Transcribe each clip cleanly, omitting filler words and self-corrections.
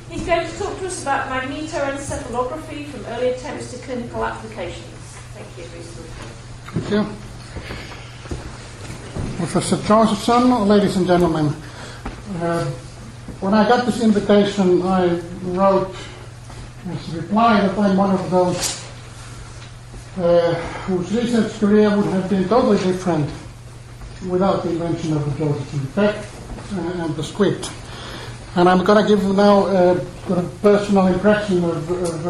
He's going to talk to us about magnetoencephalography from early attempts to clinical applications. Thank you, Risto. Thank you. Professor Josephson, ladies and gentlemen. When I got this invitation, I wrote as a reply that I'm one of those whose research career would have been totally different without the invention of the Josephson effect and the squid. And I'm going to give now a personal impression of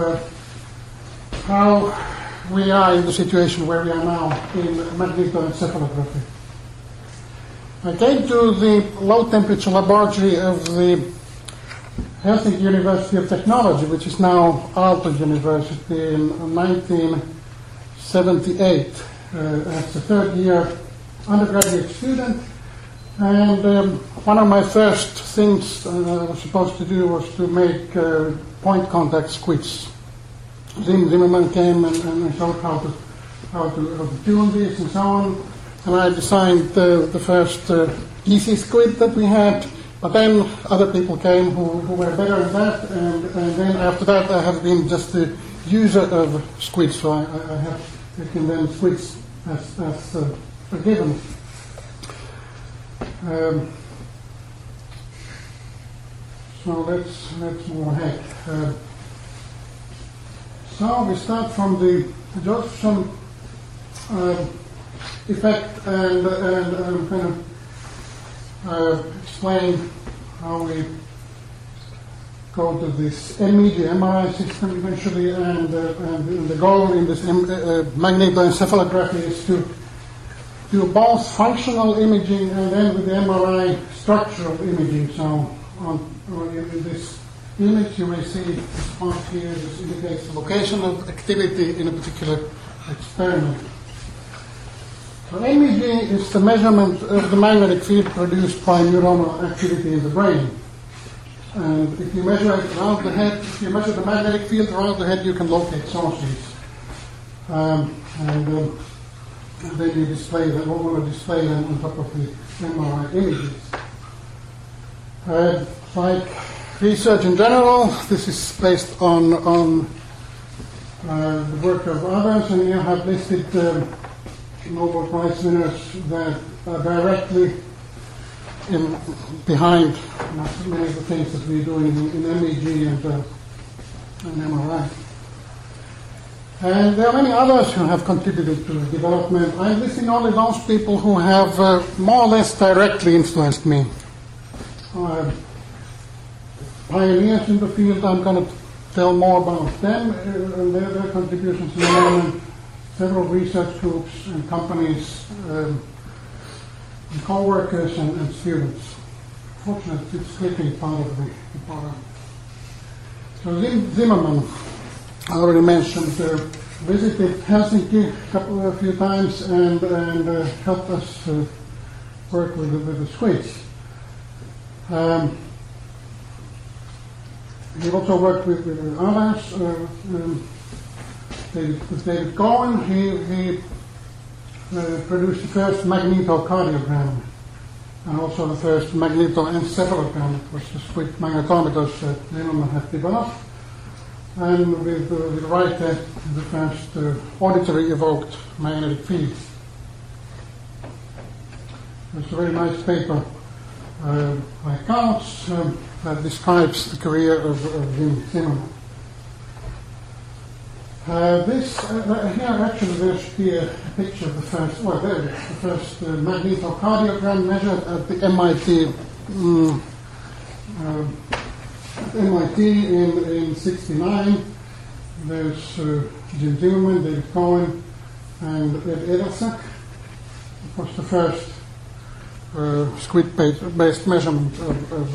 how we are in the situation where we are now in magnetoencephalography. I came to the low-temperature laboratory of the Helsinki University of Technology, which is now Aalto University, in 1978 as a third-year undergraduate student. And one of my first things I was supposed to do was to make point contact squids. Zimmerman came and showed how to tune these and so on. And I designed the first easy squid that we had. But then other people came who were better at that. And then after that I have been just the user of squids. So I have taken then squids as a given. So let's move ahead. So we start from the Josephson effect and kind of explain how we go to this MEG MRI system eventually, and the goal in this magnetoencephalography is to do both functional imaging and then with the MRI structural imaging. So in this image you may see this part here. This indicates the location of activity in a particular experiment. So MEG is the measurement of the magnetic field produced by neuronal activity in the brain. And if you measure it around the head, if you measure the magnetic field around the head, you can locate sources. And then you display them, or want to display them on top of the MRI images. Like research in general, this is based on the work of others, and you have listed Nobel Prize winners that are directly behind many of the things that we do in MEG and MRI. And there are many others who have contributed to the development. I'm listing only those people who have more or less directly influenced me. Pioneers in the field, I'm going to tell more about them and their contributions in the moment. Several research groups and companies, and co-workers and students. Fortunately, it's clicking part of the program. So Zimmerman, I already mentioned, visited Helsinki a few times and helped us work with the squids. He also worked with others. With David Cohen, he produced the first magnetocardiogram and also the first magnetoencephalogram. It was the squid magnetometers that Zimmerman had developed. And with Reiter, the first auditory evoked magnetic field. There's a very nice paper by Kautz that describes the career of Zimmerman. Here actually there should be a picture of the first, well there it is, the first magnetocardiogram measured at the MIT in '69. There's Jim Zimmerman, David Cohen, and Ed Edelsack. It was the first squid-based measurement of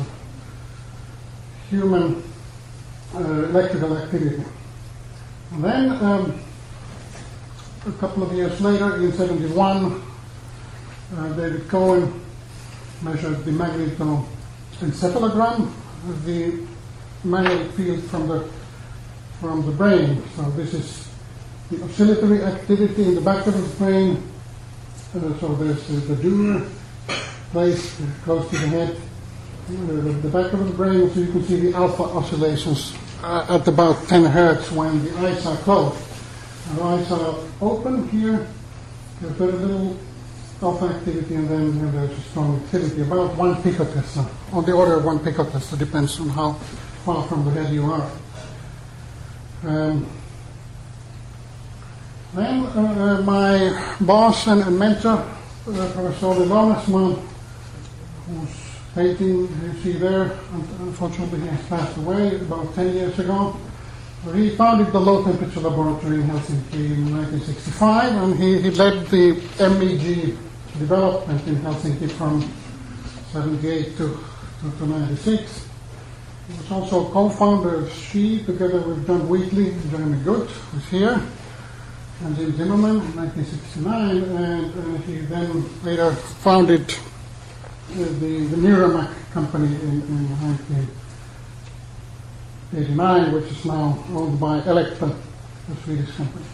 human electrical activity. And then a couple of years later, in '71, David Cohen measured the magnetoencephalogram, the magnetic field from the brain. So this is the oscillatory activity in the back of the brain. So there's the dewar placed close to the head, the back of the brain, so you can see the alpha oscillations at about 10 hertz when the eyes are closed. When the eyes are open here, there's very little alpha activity, and then there's a strong activity, about 1 picotesla, on the order of 1 picotesla, depends on how far from the head you are. Then my boss and mentor, Professor Olli Lounasmaa, who's painting, you see there, unfortunately he has passed away about 10 years ago. He founded the low temperature laboratory in Helsinki in 1965, and he led the MEG development in Helsinki from 78 to 96. He was also co-founder of SHE together with John Wheatley and Jeremy Good, who's here, and Jim Zimmerman in 1969, and he then later founded the Neuramac company in 1989, which is now owned by Elekta, a Swedish company.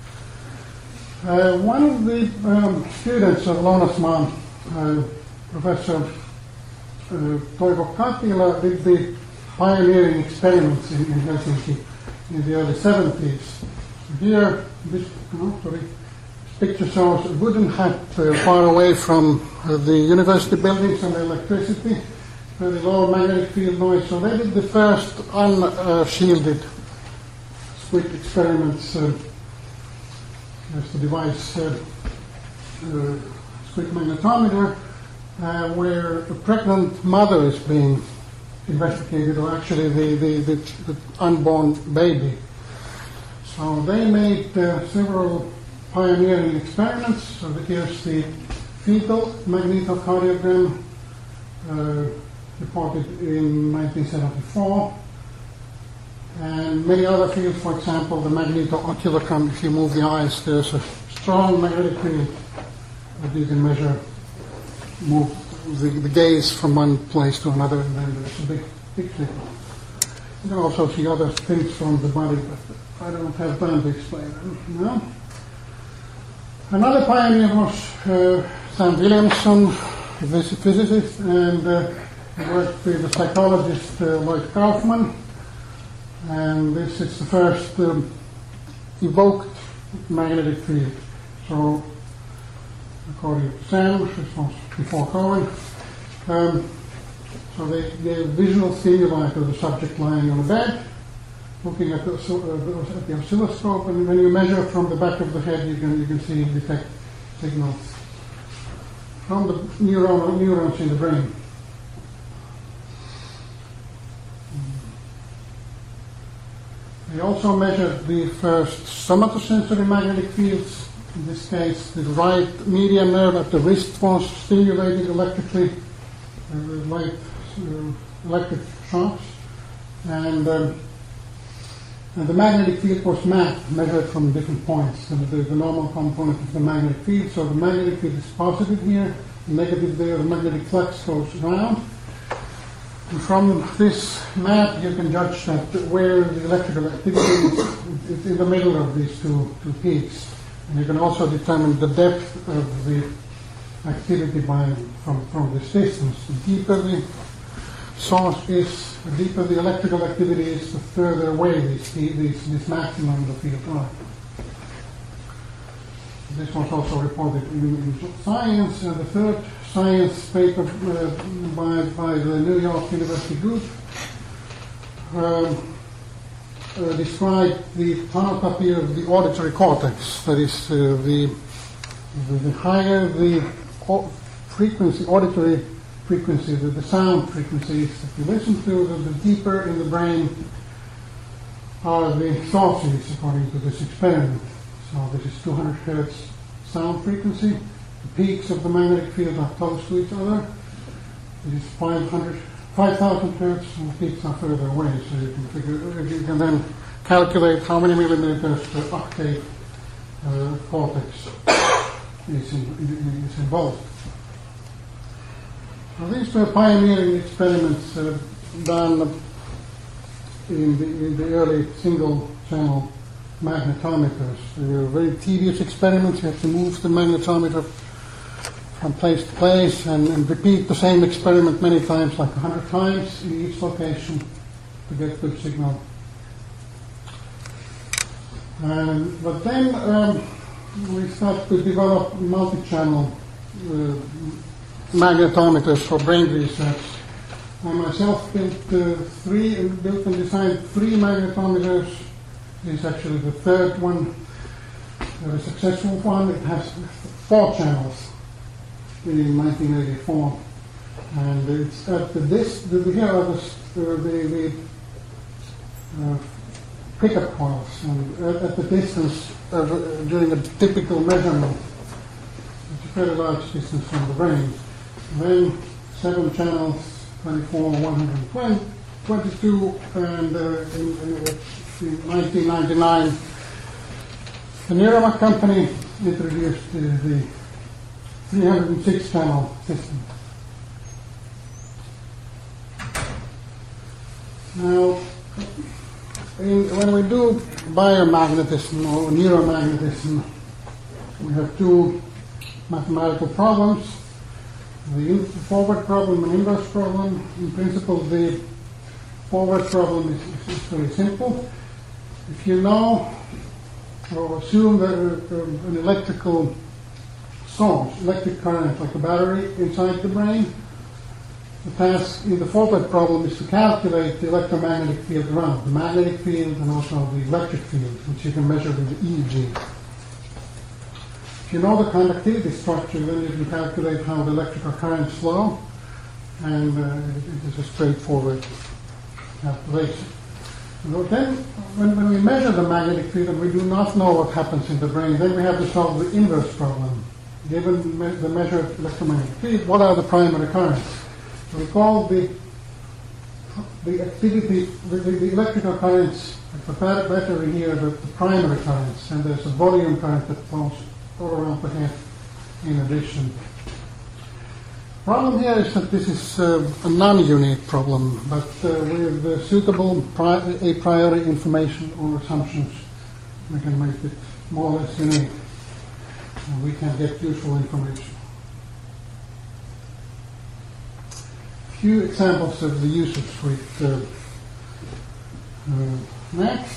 One of the students of Lounasmaa, Professor Toivo Katila, did the pioneering experiments in Helsinki in the early 70s. Here, this picture shows a wooden hut far away from the university buildings and electricity, very low magnetic field noise. So they did the first unshielded squid experiments. There's the device, squid magnetometer, where a pregnant mother is being investigated, or actually the unborn baby. So they made several pioneering experiments. So here's the fetal magnetocardiogram reported in 1974. And many other fields, for example, the magnetooculogram, if you move the eyes, there's a strong magnetic field that you can measure, move the gaze from one place to another, and then there's a big signal. You can also see other things from the body, but I don't have time to explain them. No? Another pioneer was Sam Williamson, a physicist, and he worked with the psychologist Lloyd Kaufman. And this is the first evoked magnetic field. So, according to Sam, this was before Cohen, so they gave visual stimuli to the subject lying on a bed, looking at the oscilloscope, and when you measure from the back of the head, you can detect signals from the neurons in the brain. They also measured the first somatosensory magnetic fields. In this case, the right median nerve at the wrist was stimulated electrically, electric shocks, and the magnetic field was measured from different points. So the normal component of the magnetic field. So the magnetic field is positive here, negative there. The magnetic flux goes around. And from this map, you can judge that where the electrical activity is in the middle of these two peaks. And you can also determine the depth of the activity from this distance. The deeper the source is, the deeper the electrical activity is, the further away this maximum of the field are. This was also reported in Science. The third Science paper by the New York University group described the tonotopy of the auditory cortex. That is, the higher the frequency, auditory frequency, the sound frequencies that you listen to, the deeper in the brain are the sources, according to this experiment. So this is 200 hertz sound frequency. The peaks of the magnetic field are close to each other. It is 5,000 hertz, and the peaks are further away. So you can then calculate how many millimeters per octave cortex is involved. So these were pioneering experiments done in the early single-channel magnetometers. They were very tedious experiments. You have to move the magnetometer from place to place and repeat the same experiment many times, like 100 times in each location to get good signal. But then we start to develop multi-channel magnetometers for brain research. I myself built and designed 3 magnetometers. This is actually the third one, a successful one. It has 4 channels in 1984. And it's at here are the pickup coils, and at the distance during a typical measurement, it's a very large distance from the brain. Then 7 channels, 24, 120, 22, and in 1999, the Neuromag company introduced the 306 channel system. Now, when we do biomagnetism or neuromagnetism, we have 2 mathematical problems, the forward problem and inverse problem. In principle, the forward problem is very simple. If you know or assume that an electrical source, electric current like a battery inside the brain, the task in the forward problem is to calculate the electromagnetic field around, the magnetic field and also the electric field, which you can measure with the EEG. If you know the conductivity structure, then you can calculate how the electrical currents flow, and it is a straightforward calculation. But then, when we measure the magnetic field and we do not know what happens in the brain, then we have to solve the inverse problem. Given the measured electromagnetic field, what are the primary currents? So we call the activity, the electrical currents, like the battery here, the primary currents, and there's a volume current that flows all around the head in addition. The problem here is that this is a non-unique problem, but with suitable a priori information or assumptions, we can make it more or less unique, and we can get useful information. Few examples of the usage suite. Next,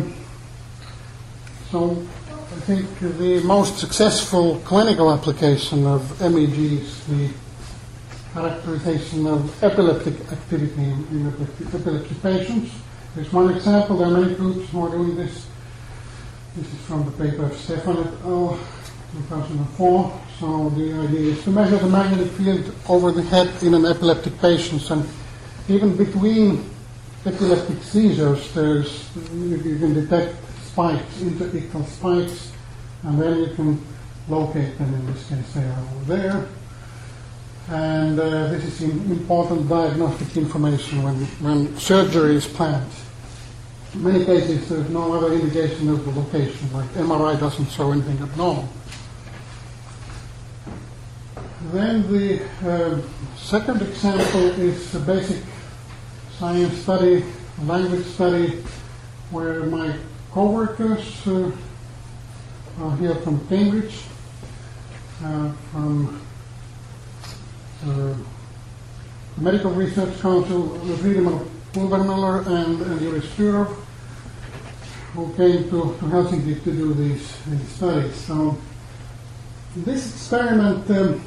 so I think the most successful clinical application of MEG is the characterization of epileptic activity in epileptic patients. There's one example. There are many groups who are doing this. This is from the paper of Stefan et al. 2004. So the idea is to measure the magnetic field over the head in an epileptic patient, and even between epileptic seizures, you can detect spikes, interepical spikes, and then you can locate them. In this case, they are over there. And this is important diagnostic information when surgery is planned. In many cases, there is no other indication of the location, like MRI doesn't show anything abnormal. Then the second example is a basic science study, language study, where my co-workers are here from Cambridge, from the Medical Research Council, Friedemann Pulvermüller and Juri Stürov, who came to Helsinki to do these studies. So this experiment,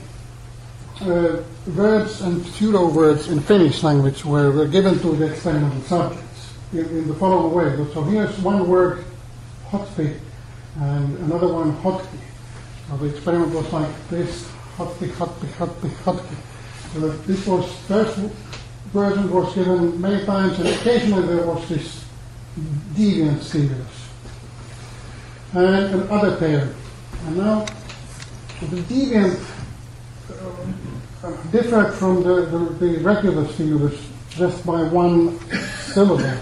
verbs and pseudo-words in Finnish language were given to the experimental subjects in the following way. So here's one word, hotpi, and another one, hotki. So the experiment was like this, hotpi, hotpi, hotpi, hotki. So this was, first version was given many times, and occasionally there was this deviant stimulus. And another pair. And now the deviant differed from the regular stimulus just by one syllable,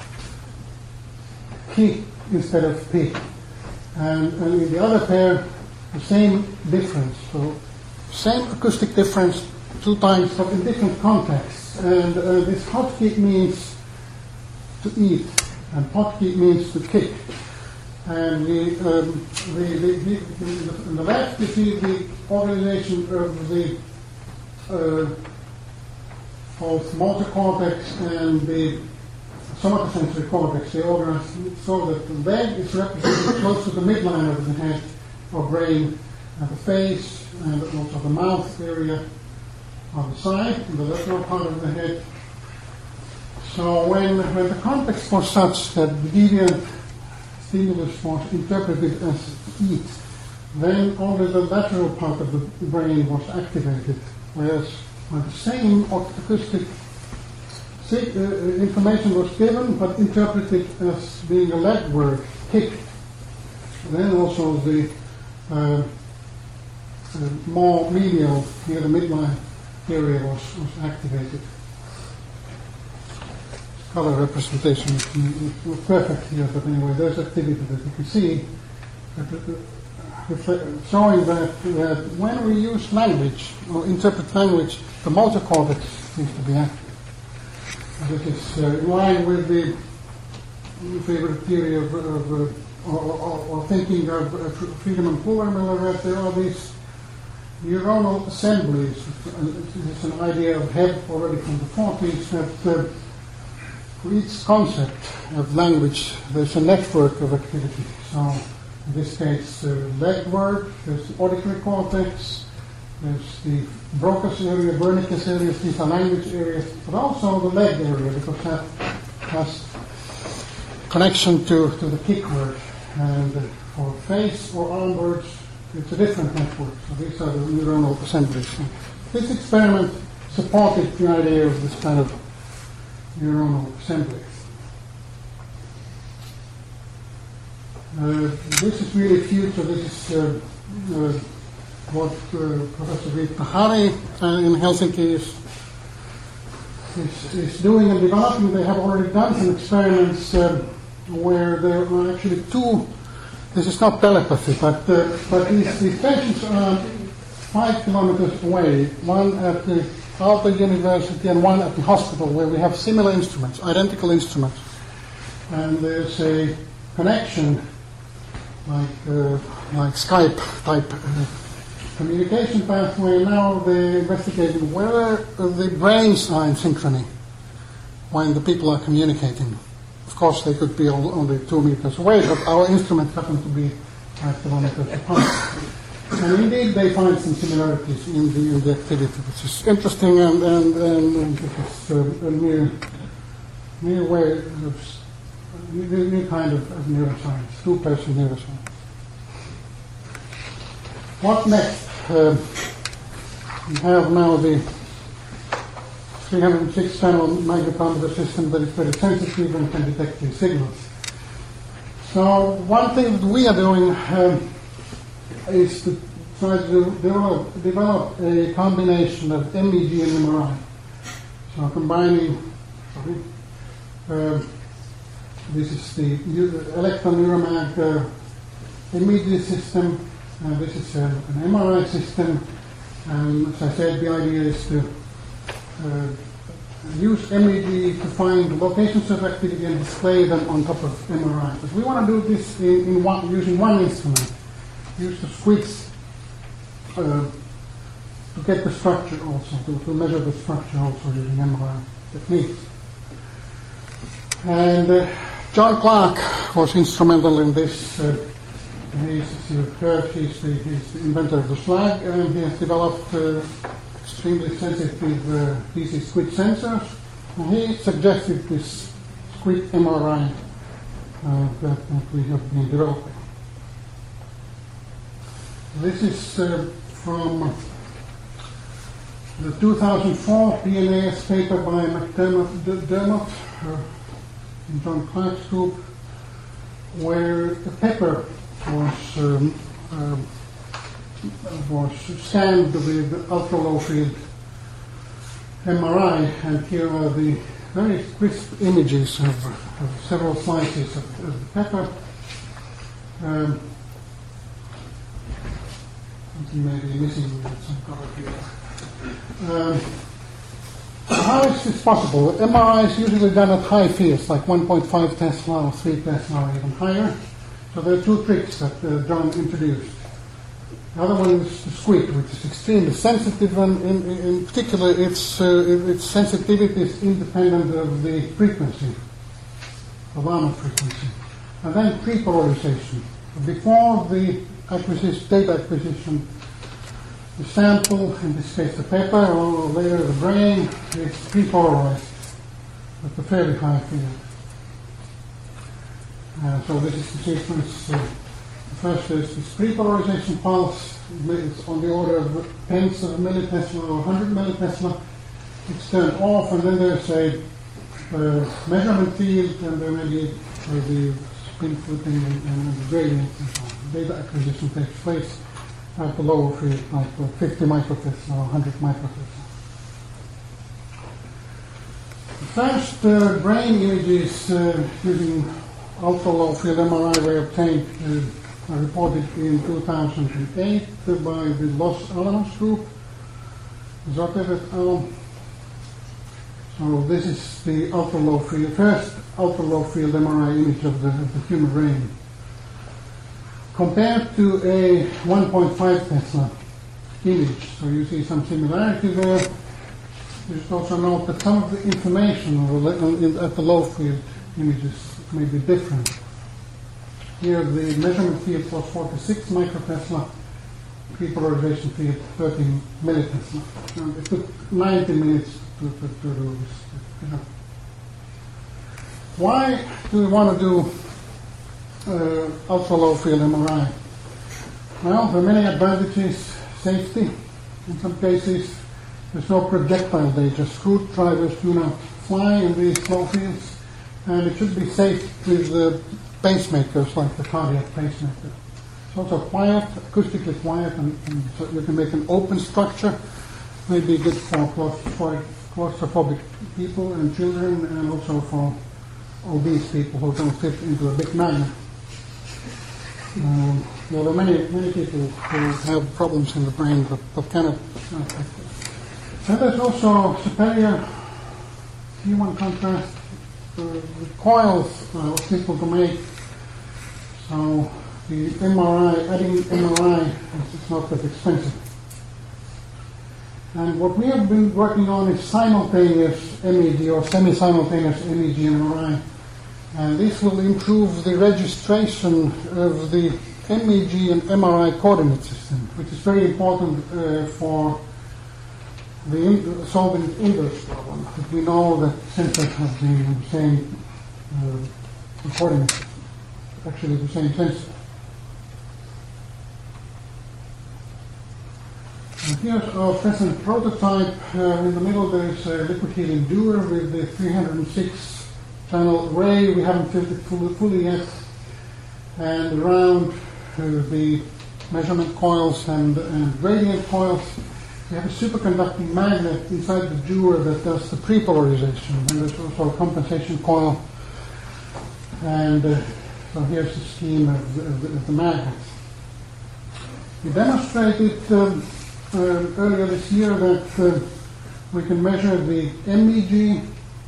ki instead of pi. And in the other pair, the same difference. So same acoustic difference 2 times, but in different contexts. And this hotki means to eat, and potki means to kick. And in the left, you see the organization of the both motor cortex and the somatosensory cortex. They organize so that the leg is represented close to the midline of the head or brain, and the face, and also the mouth area on the side, in the lateral part of the head. So when the context was such that the deviant stimulus was interpreted as heat, then only the lateral part of the brain was activated, whereas when the same acoustic information was given but interpreted as being a leg word, kick, then also the more medial, near the midline area was activated. Color representation is not perfect here, but anyway, there's activity that you can see showing that when we use language or interpret language, the motor cortex seems to be active. This is in line with the favorite theory or thinking of Friedman and Pulvermüller, that there are these neuronal assemblies. It's an idea of Hebb already from the 40s that for each concept of language there's a network of activity. So in this case, leg word, there's the auditory cortex, there's the Broca's area, Wernicke's areas, these are language areas, but also the leg area, because that has connection to the kick word. And for face or arm words, it's a different network. So these are the neuronal assemblies. So this experiment supported the idea of this kind of neuronal assembly. This is really future. This is what Professor Riitta Hari in Helsinki is doing and developing. They have already done some experiments where there are actually two. This is not telepathy, but these patients are 5 kilometers away, one at the Aalto University and one at the hospital, where we have similar instruments, identical instruments. And there's a connection, like Skype type communication pathway. Now they're investigating whether the brains are in synchrony when the people are communicating. Of course, they could be only 2 meters away, but our instrument happened to be 5 kilometers apart. And indeed, they find some similarities in the activity, which is interesting, and it is a new way of new kind of neuroscience, 2-person neuroscience. What next? We have now the 306-channel magnetometer system that is very sensitive and can detect these signals. So one thing that we are doing is to try to develop a combination of MEG and MRI. So combining, this is the electron neuromag MEG system, and this is an MRI system. And as I said, the idea is to use MEG to find locations of activity and display them on top of MRI. But we want to do this using one instrument. Use the squids to get the structure also, to measure the structure also using MRI techniques. And John Clark was instrumental in this. As you've heard, he's the inventor of the slag, and he has developed extremely sensitive DC squid sensors. And he suggested this squid MRI that we have been developing. This is from the 2004 PNAS paper by McDermott in John Clark's group, where the pepper was scanned with ultra-low field MRI, and here are the very crisp images of several slices of the pepper. Maybe missing some color here. How is this possible? MRI is usually done at high fields, like 1.5 Tesla or 3 Tesla or even higher. So there are two tricks that John introduced. The other one is the squid, which is extremely sensitive, and in particular its sensitivity is independent of the frequency, alarm frequency. And then prepolarization. Before the data acquisition, the sample, in this case the paper, or later the brain, is prepolarized with a fairly high field. So this is the sequence. The first is this prepolarization pulse. It's on the order of tenths of a millitesla or 100 millitesla. It's turned off, and then there's a measurement field, and there may be the spin flipping and the gradient and so on. Data acquisition takes place at the lower field, like 50 microtesla or 100 microtesla. The first brain images using ultra-low field MRI were obtained, reported in 2008 by the Los Alamos group, Zotev et al. So this is the ultra-low field, first ultra-low field MRI image of the human brain. Compared to a 1.5 Tesla image, so you see some similarity there. You should also note that some of the information at the low field images may be different. Here the measurement field was 46 microtesla, prepolarization field 13 millitesla. And it took 90 minutes to do this. Why do we want to do ultra-low field MRI? Well, there are many advantages. Safety, in some cases. There's no projectile danger. Screwdrivers do not fly in these low fields, and it should be safe with pacemakers like the cardiac pacemaker. It's also quiet, acoustically quiet, and so you can make an open structure. Maybe good for claustrophobic people and children, and also for obese people who don't fit into a big magnet. There are many people who have problems in the brain but cannot affect it. And there's also superior human contrast. The coils are difficult to make, so the adding MRI is not that expensive. And what we have been working on is simultaneous MEG or semi-simultaneous MEG MRI. And this will improve the registration of the MEG and MRI coordinate system, which is very important for solving the inverse problem. But we know that sensors have the same coordinate system, actually the same sensor. And here's our present prototype. In the middle there is a liquid helium doer with the 306 channel array. We haven't filled it fully yet. And around the measurement coils and gradient coils, we have a superconducting magnet inside the doer that does the prepolarization. And there's also a compensation coil. And so here's the scheme of the magnets. We demonstrated earlier this year that we can measure the MEG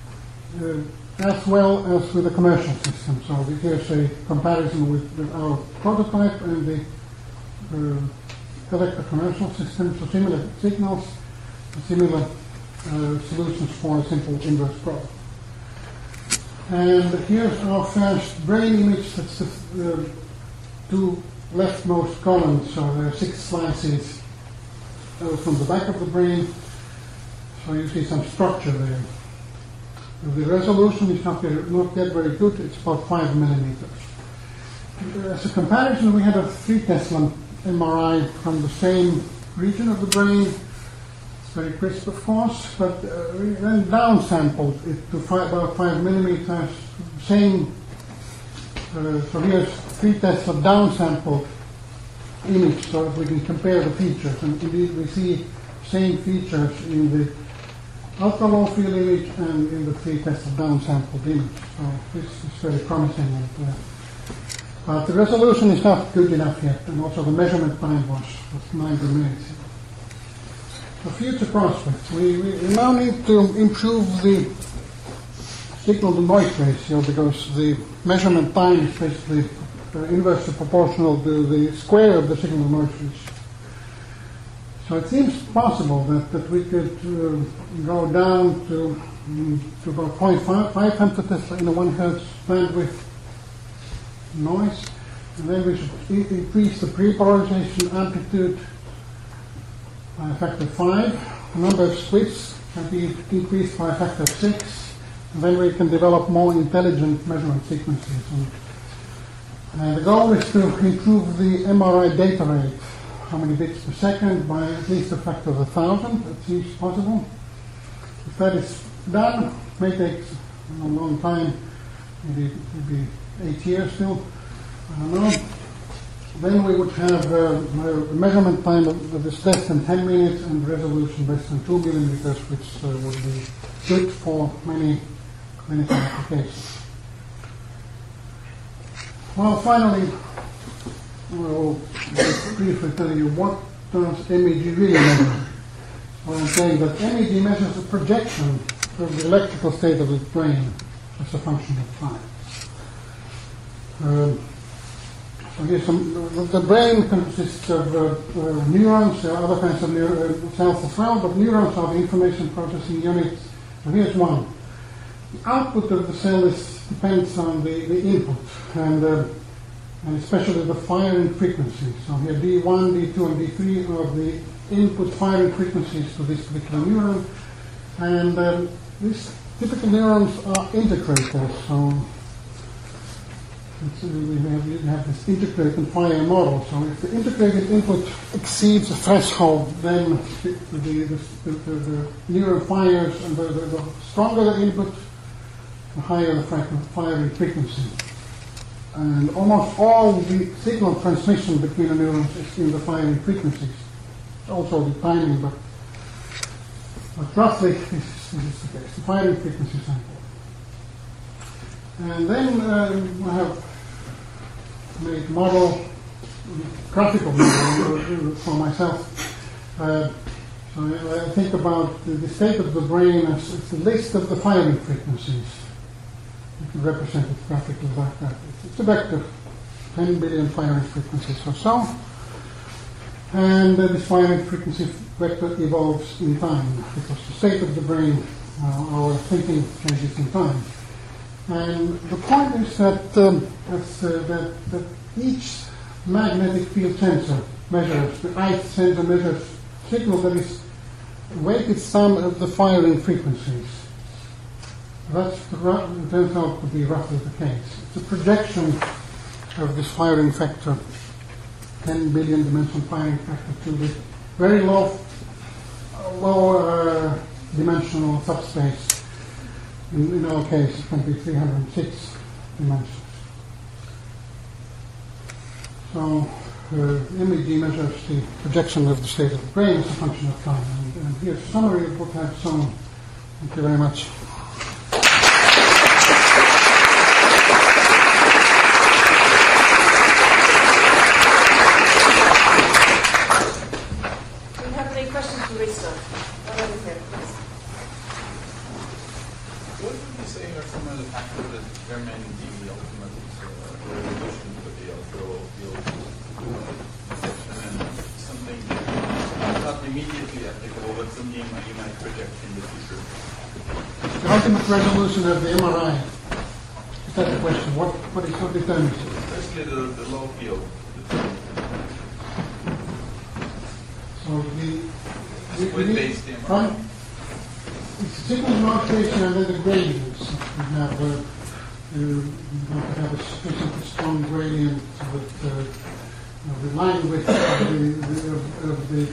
as well as with a commercial system. So here's a comparison with our prototype and the Elekta commercial system. So similar signals, similar solutions for a simple inverse problem. And here's our first brain image. That's the two leftmost columns. So there are 6 slices from the back of the brain. So you see some structure there. The resolution is not yet very good. It's about 5 millimeters. As a comparison, we had a 3 Tesla MRI from the same region of the brain. It's very crisp, of course, but we then downsampled it to about 5 millimeters. Same. So here's 3 Tesla downsampled image, so that we can compare the features. And indeed, we see same features in the ultra-low field image and in the 3 Tesla downsampled image. So this is very promising. But the resolution is not good enough yet, and also the measurement time was 90 minutes. The future prospects. We now need to improve the signal-to-noise ratio, because the measurement time is basically inversely proportional to the square of the signal-to-noise ratio. So it seems possible that we could go down to about 0.5 femtotesla in a 1 Hertz bandwidth noise, and then we should increase the pre-polarization amplitude by a factor of 5. The number of splits can be increased by a factor of 6, and then we can develop more intelligent measurement sequences. And the goal is to improve the MRI data rate, how many bits per second, by at least a factor of 1,000. That seems possible. If that is done, it may take a long time, maybe 8 years still, I don't know. Then we would have a measurement time that is less than 10 minutes and resolution less than 2 millimeters, which would be good for many clinical applications. Well, finally, I will briefly tell you what does MEG really measure. Well, I'm saying that MEG measures the projection of the electrical state of the brain as a function of time. So here's the brain consists of neurons. There are other kinds of cells as well, but neurons are the information processing units. So here's one. The output of the cell depends on the input, and especially the firing frequency. So here D1, D2, and D3 are the input firing frequencies to this particular neuron. And these typical neurons are integrators. So we have this integrate and fire model. So if the integrated input exceeds a threshold, then the neuron fires, and the stronger the input, the higher the firing frequency. And almost all the signal transmission between the neurons is in the firing frequencies. Also the timing, but roughly this is the case. The firing frequencies are important. And then I have made graphical model for myself. So I think about the state of the brain as a list of the firing frequencies. You can represent it graphically like that. It's a vector, 10 billion firing frequencies or so. And this firing frequency vector evolves in time, because the state of the brain, our thinking changes in time. And the point is that each magnetic field sensor measures, the ith sensor measures signal that is weighted sum of the firing frequencies. That turns out to be roughly the case. It's a projection of this firing factor, 10 billion dimensional firing factor, to the very low dimensional subspace. In our case, it can be 306 dimensions. So MEG measures the projection of the state of the brain as a function of time. And here's a summary of what I've shown. Thank you very much. Resolution of the MRI. Is that the question? What determines it? Especially the low field. So split-based MRI. It's signal modification and then the gradients. You have a sufficiently strong gradient with the line width of the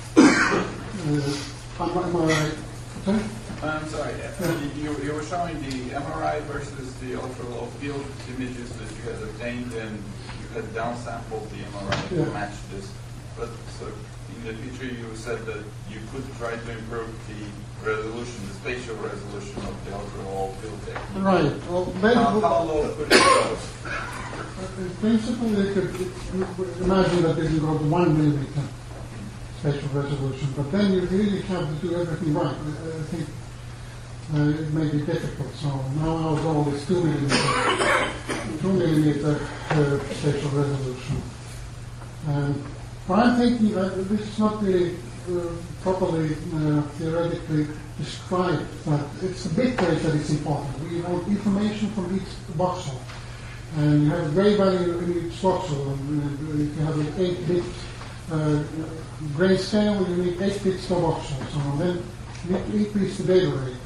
MRI. Okay? I'm sorry. You were showing the MRI versus the ultra-low field images that you had obtained, and you had downsampled the MRI to match this. But so in the future, you said that you could try to improve the resolution, the spatial resolution of the ultra-low field technique. Right. Well, how low could it go? In principle, they could imagine that they can go to 1 millimeter spatial resolution, but then you really have to do everything right. I think it may be difficult. So now our goal is 2 millimeter, 2 millimeter spatial resolution. But I'm thinking that this is not really properly theoretically described that it's the bit rate that is important. We want information from each voxel. And you have a gray value in each voxel. And if you have an 8-bit grayscale, you need 8 bits per voxel. So then you need to increase the data rate.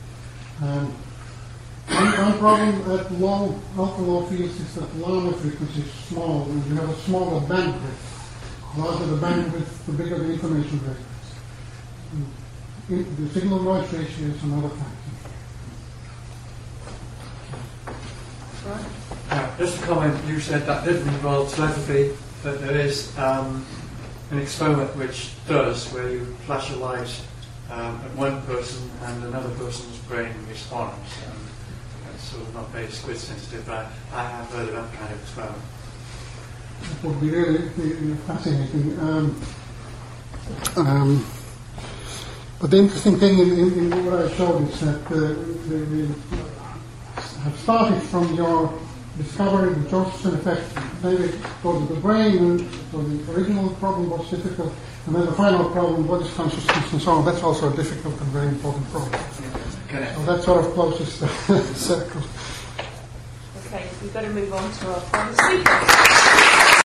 One problem at ultra-low fields is that the Lama frequency is small, and you have a smaller bandwidth. The larger the bandwidth, the bigger the information rate is. The signal-noise ratio is another factor. Just a comment, you said that didn't involve telepathy, but there is an experiment which does, where you flash a light at one person and another person's brain responds. It's sort of not very squid sensitive, but I have heard of that kind of experiment. It would be really fascinating. But the interesting thing in what I showed is that we have started from your discovery of the Josephson effect, maybe go to the brain, and so the original problem was difficult, and then the final problem, what is consciousness and so on, that's also a difficult and very important problem. So that sort of closes the circle. Okay, we've got to move on to our final speaker.